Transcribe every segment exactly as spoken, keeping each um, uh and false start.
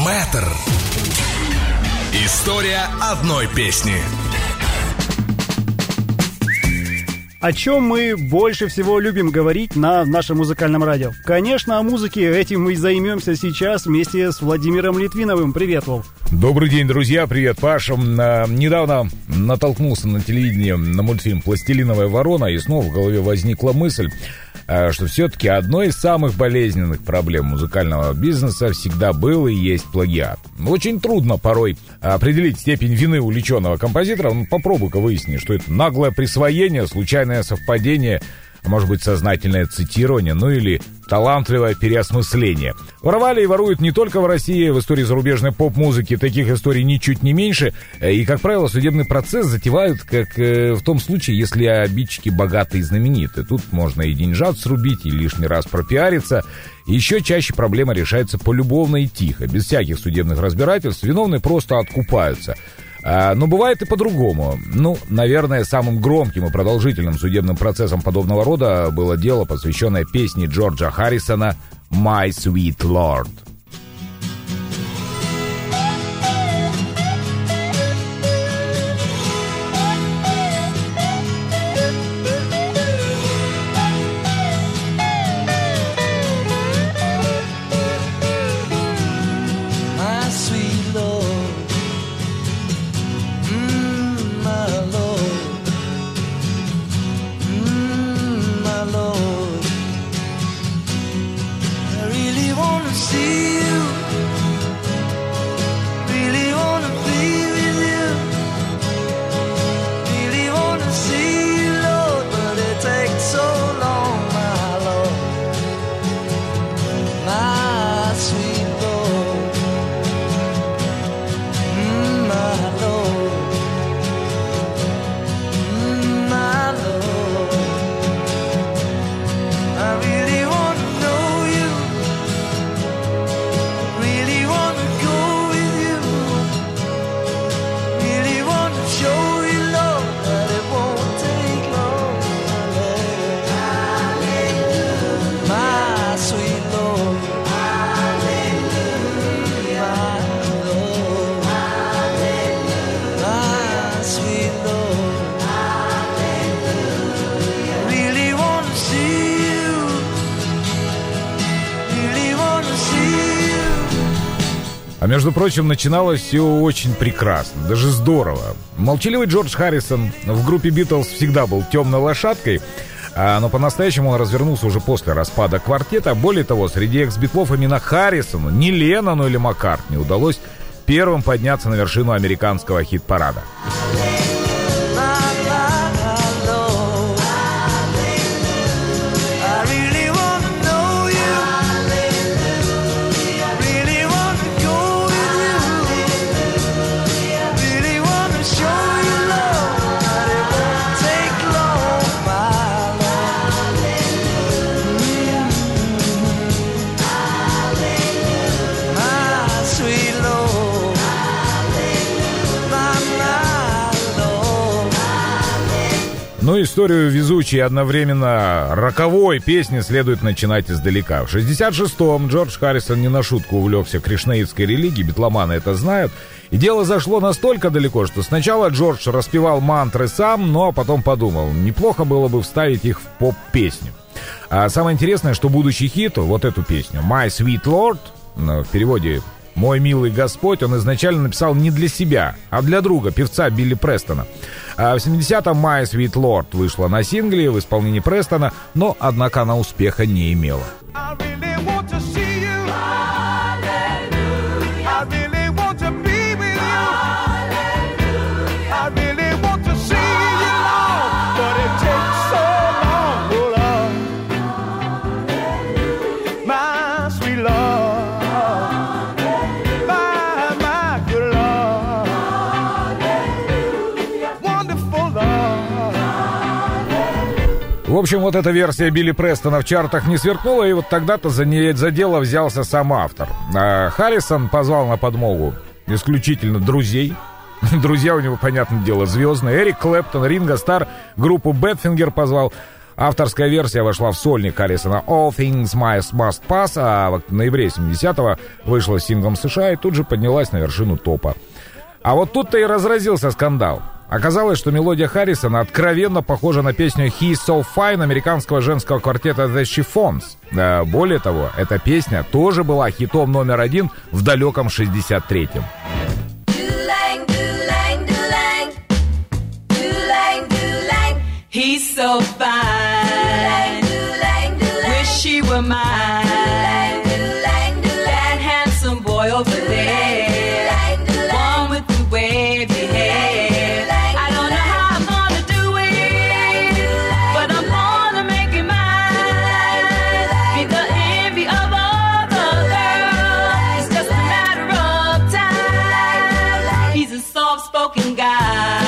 Мэтр. История одной песни. О чем мы больше всего любим говорить на нашем музыкальном радио? Конечно, о музыке. Этим мы займемся сейчас вместе с Владимиром Литвиновым. Привет, Вов. Добрый день, друзья. Привет, Паша. Недавно натолкнулся на телевидении на мультфильм «Пластилиновая ворона», и снова в голове возникла мысль, что все-таки одной из самых болезненных проблем музыкального бизнеса всегда был и есть плагиат. Очень трудно порой определить степень вины увлеченного композитора. Ну, попробуй-ка выясни, что это наглое присвоение, случайное совпадение, а может быть сознательное цитирование, ну или талантливое переосмысление. Воровали и воруют не только в России, в истории зарубежной поп-музыки таких историй ничуть не меньше. И, как правило, судебный процесс затевают, как э, в том случае, если обидчики богаты и знамениты. Тут можно и деньжат срубить, и лишний раз пропиариться. И еще чаще проблема решается полюбовно и тихо, без всяких судебных разбирательств. Виновные просто откупаются. Но бывает и по-другому. Ну, наверное, самым громким и продолжительным судебным процессом подобного рода было дело, посвященное песне Джорджа Харрисона «My Sweet Lord». А между прочим, начиналось все очень прекрасно, даже здорово. Молчаливый Джордж Харрисон в группе Битлз всегда был темной лошадкой, но по-настоящему он развернулся уже после распада квартета. Более того, среди экс-битлов именно Харрисону, не Леннону или Маккартни, удалось первым подняться на вершину американского хит-парада. Но историю везучей и одновременно роковой песни следует начинать издалека. В шестьдесят шестом Джордж Харрисон не на шутку увлекся кришнаитской религией, битломаны это знают. И дело зашло настолько далеко, что сначала Джордж распевал мантры сам, но потом подумал, неплохо было бы вставить их в поп-песню. А самое интересное, что будущий хит, вот эту песню «My Sweet Lord», в переводе «Мой милый Господь», он изначально написал не для себя, а для друга, певца Билли Престона. А в семидесятом «My Sweet Lord» вышла на сингле в исполнении Престона, но, однако, она успеха не имела. В общем, вот эта версия Билли Престона в чартах не сверкнула, и вот тогда-то за, не, за дело взялся сам автор. А Харрисон позвал на подмогу исключительно друзей. Друзья у него, понятное дело, звездные. Эрик Клэптон, Ринго Стар, группу Бэтфингер позвал. Авторская версия вошла в сольник Харрисона «All Things Must Pass», а в ноябре семидесятого вышла синглом США и тут же поднялась на вершину топа. А вот тут-то и разразился скандал. Оказалось, что мелодия Харрисона откровенно похожа на песню «He's So Fine» американского женского квартета The Chiffons. Более того, эта песня тоже была хитом номер один в далеком шестьдесят третьем. He's so fine, wish she were mine, that handsome boy over there, one with the wavy hair. I don't know how I'm gonna do it, but I'm gonna make it mine. Be the envy of all the girls, it's just a matter of time. He's a soft-spoken guy.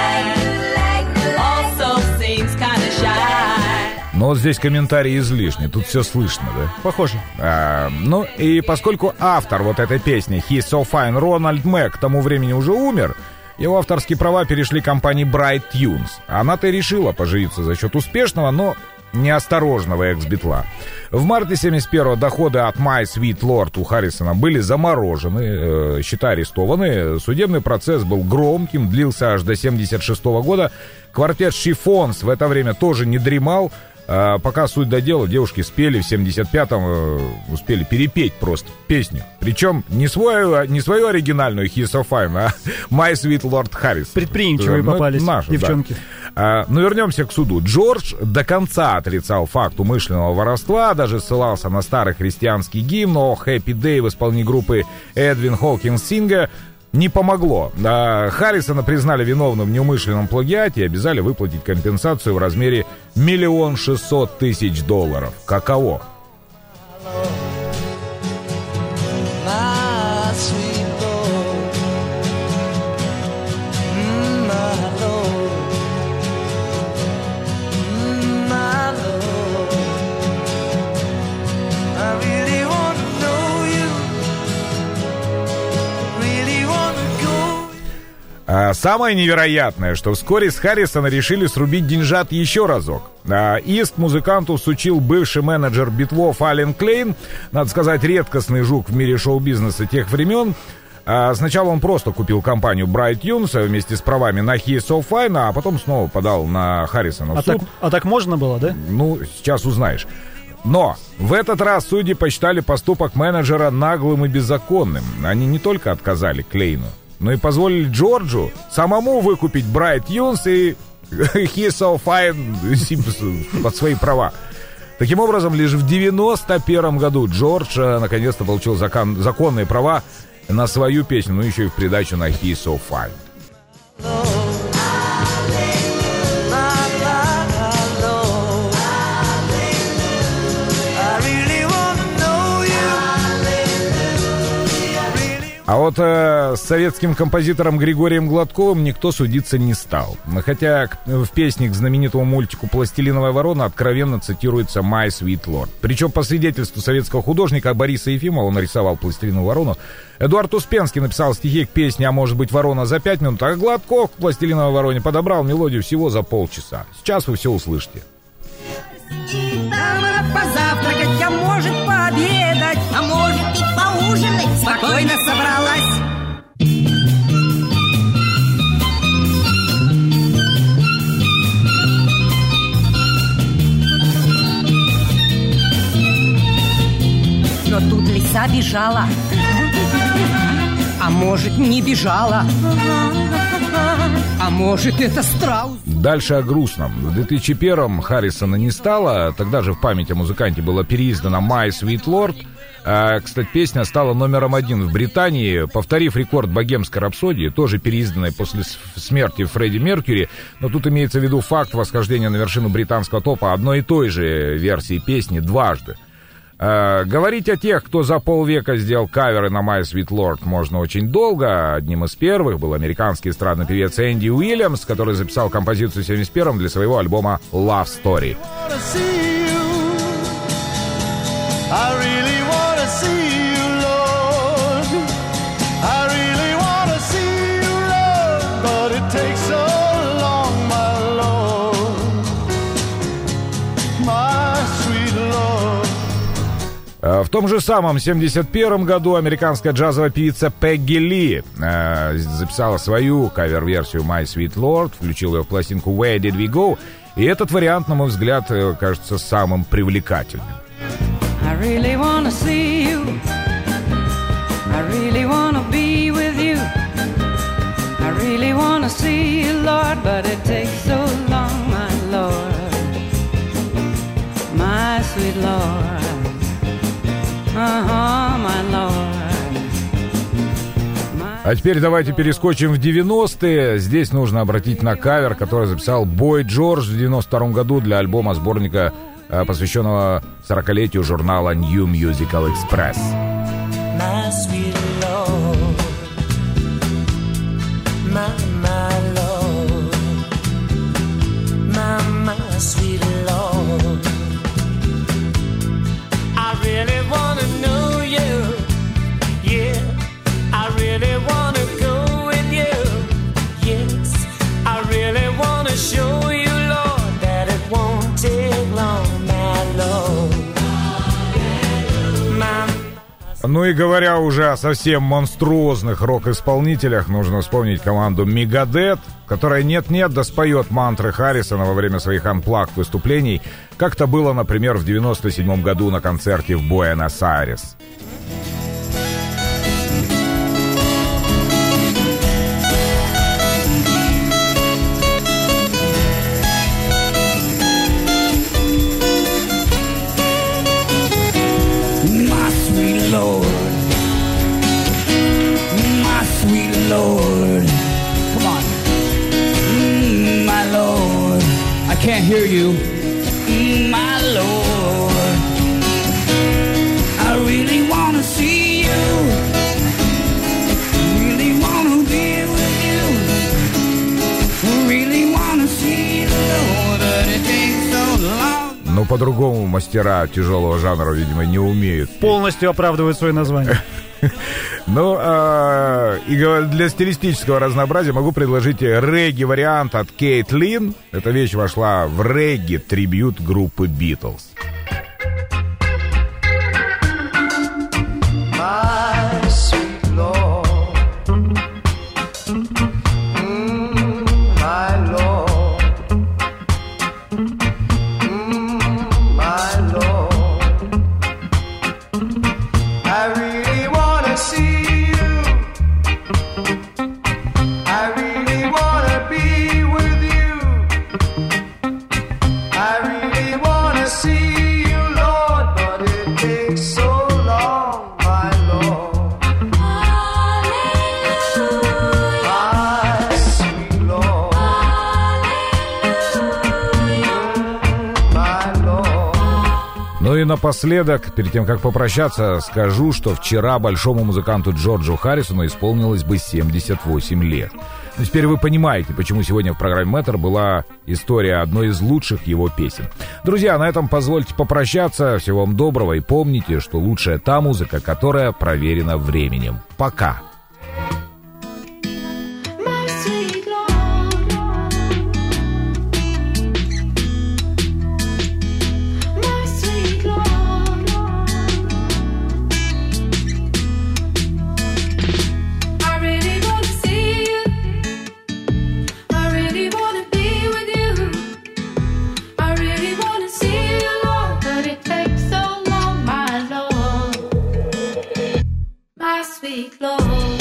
Но вот здесь комментарий излишний, тут все слышно, да? Похоже. А, ну, и поскольку автор вот этой песни «He's So Fine» Рональд Мэг к тому времени уже умер, его авторские права перешли компании Bright Tunes. Она-то и решила поживиться за счет успешного, но неосторожного экс-битла. В марте семьдесят первого доходы от My Sweet Lord у Харрисона были заморожены, э, счета арестованы. Судебный процесс был громким, длился аж до семьдесят шестого года. Квартет Chiffons в это время тоже не дремал. А пока суть до дела, девушки спели в семьдесят пятом, э, успели перепеть просто песню. Причем не свою, не свою оригинальную «He's So Fine», а «My Sweet Lord Harris». Предприимчивые ну, попались наши, девчонки. Да. А, но вернемся к суду. Джордж до конца отрицал факт умышленного воровства, даже ссылался на старый христианский гимн о «Happy Day» в исполнении группы Эдвин Хокинс Синга. Не помогло. Харрисона признали виновным в неумышленном плагиате и обязали выплатить компенсацию в размере миллион шестьсот тысяч долларов. Каково? А самое невероятное, что вскоре с Харрисона решили срубить деньжат еще разок. А иск музыканту всучил бывший менеджер битлов Ален Клейн, надо сказать, редкостный жук в мире шоу-бизнеса тех времен. А сначала он просто купил компанию Bright Tunes вместе с правами на «He's So Fine», а потом снова подал на Харрисона в а суд. Так, а так можно было, да? Ну, сейчас узнаешь. Но в этот раз судьи посчитали поступок менеджера наглым и беззаконным. Они не только отказали Клейну, но и позволили Джорджу самому выкупить Bright Tunes и «He's So Fine» под свои права. Таким образом, лишь в девяносто первом году Джордж наконец-то получил закон, законные права на свою песню, ну еще и в придачу на «He's So Fine». А вот э, с советским композитором Григорием Гладковым никто судиться не стал. Хотя в песне к знаменитому мультику «Пластилиновая ворона» откровенно цитируется «My Sweet Lord». Причем по свидетельству советского художника Бориса Ефимова, он нарисовал «Пластилиновую ворону», Эдуард Успенский написал стихи к песне «А может быть ворона» за пять минут, а Гладков к «Пластилиновой вороне» подобрал мелодию всего за полчаса. Сейчас вы все услышите. Позавтракать, а может пообедать, а может и поужинать. Спокойно собралась. Но тут лиса бежала, а может не бежала, а может это страус. Дальше о грустном. В две тысячи первом Харрисона не стало. Тогда же в память о музыканте было переиздано «My Sweet Lord». А, кстати, песня стала номером один в Британии, повторив рекорд «Богемской рапсодии», тоже переизданной после смерти Фредди Меркьюри. Но тут имеется в виду факт восхождения на вершину британского топа одной и той же версии песни дважды. Uh, говорить о тех, кто за полвека сделал каверы на «My Sweet Lord», можно очень долго. Одним из первых был американский эстрадный певец Энди Уильямс, который записал композицию в семьдесят первом для своего альбома «Love Story». том же самом семьдесят первом году американская джазовая певица Пегги Ли э, записала свою кавер-версию «My Sweet Lord», включила ее в пластинку «Where Did We Go», и этот вариант, на мой взгляд, кажется самым привлекательным. I really wanna see you. I really wanna be with you. I really wanna see you, Lord, but it takes so long, my Lord, my sweet Lord, uh-huh, my Lord. My... А теперь давайте перескочим в девяностые. Здесь нужно обратить на кавер, который записал Бой Джордж в девяносто втором году для альбома-сборника, посвященного сорокалетию журнала New Musical Express. My sweet Lord, my, my Lord, my, my sweet Lord, I really wanna know you, yeah, I really wanna go with you, yes, I really wanna show you, Lord, that it won't take long. Ну и говоря уже о совсем монструозных рок-исполнителях, нужно вспомнить команду Megadeth, которая нет-нет да споет мантры Харрисона во время своих анплагд выступлений, как-то было, например, в девяносто седьмом году на концерте в Буэнос-Айрес. Lord, my sweet Lord, come on, mm, my Lord, I can't hear you, mm, my Lord, I really want to see you, really want to be with you, really want to see you, Lord, but it takes so long. Но по-другому мастера тяжелого жанра, видимо, не умеют. Полностью оправдывают свое название. Ну, и для стилистического разнообразия могу предложить регги-вариант от Кейт Лин. Эта вещь вошла в регги-трибьют группы Beatles. Напоследок, перед тем, как попрощаться, скажу, что вчера большому музыканту Джорджу Харрисону исполнилось бы семьдесят восемь лет. Но теперь вы понимаете, почему сегодня в программе «Мэтр» была история одной из лучших его песен. Друзья, на этом позвольте попрощаться. Всего вам доброго и помните, что лучшая та музыка, которая проверена временем. Пока! Sweet Lord.